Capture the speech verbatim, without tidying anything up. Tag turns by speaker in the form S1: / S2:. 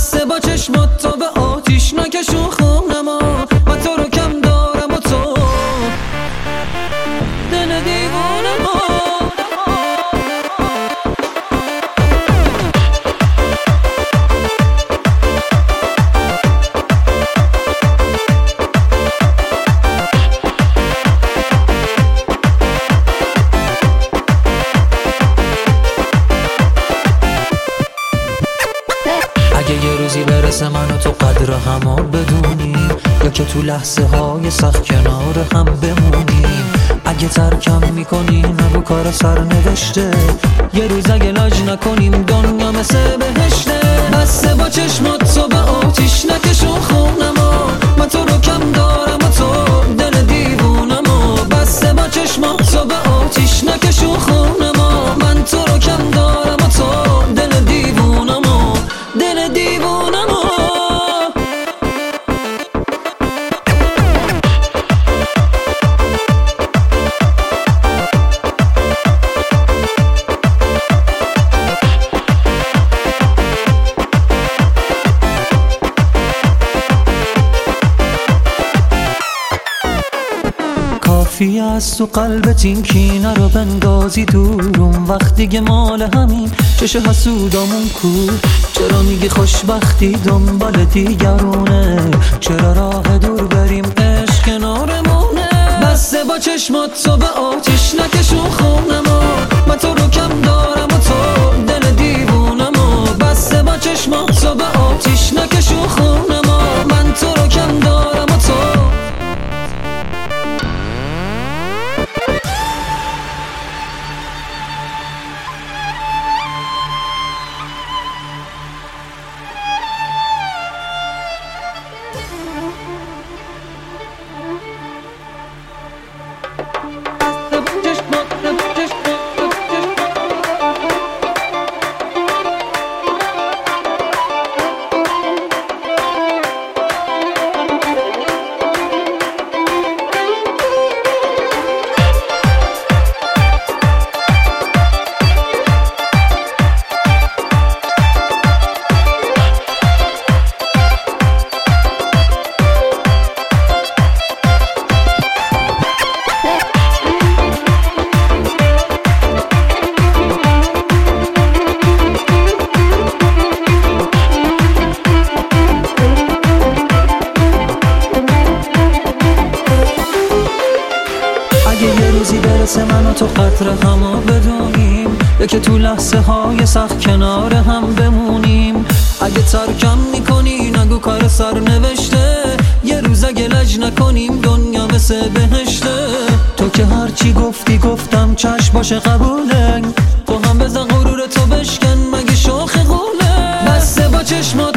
S1: بسته با چشمات تا به آتیش نکشون خونما. من تو رو کم دارم و تو دل دیوونما. اگه یه روزی برسه من و تو قدر همو بدونیم، یا که تو لحظه های سخت کنار هم بمونیم. اگه ترکم میکنی نگو کار سر نوشته، یه روز اگه لاج نکنیم دنیا مثل بهشته. بسته با چشمات تو به آتیش نکشون خونما. من تو رو کم دارم و تو دل دیوونما. بسته با چشمات تو به آتیش نکشون خونما. من تو رو کم دارم و تو دل دیوونما. دل دیوونما. کافی است تو قلبت این کینه رو بندازی دورم. وقت دیگه مال همین چش حسودامون کو. چرا میگی خوشبختی دنبال دیگرونه؟ چرا راه دور بریم عشق کنارمونه؟ بسته با چشمات تو به آتیش نکشون خونما. من تو رو کم دارم و تو دل دیوونما. بسته با چشمات تو به آتیش نکشون خونما. من تو رو کم دارم و تو یه روزی برسه من و تو قدر همو بدونیم، یا که تو لحظه های سخت کنار هم بمونیم. اگه ترکم میکنی نگو کار سر نوشته، یه روز اگه لج نکنیم دنیا مثل بهشته. تو که هرچی گفتی گفتم چشم باشه قبوله، تو هم بزن غرور تو بشکن مگه شوخ غوله. بسته با چشمات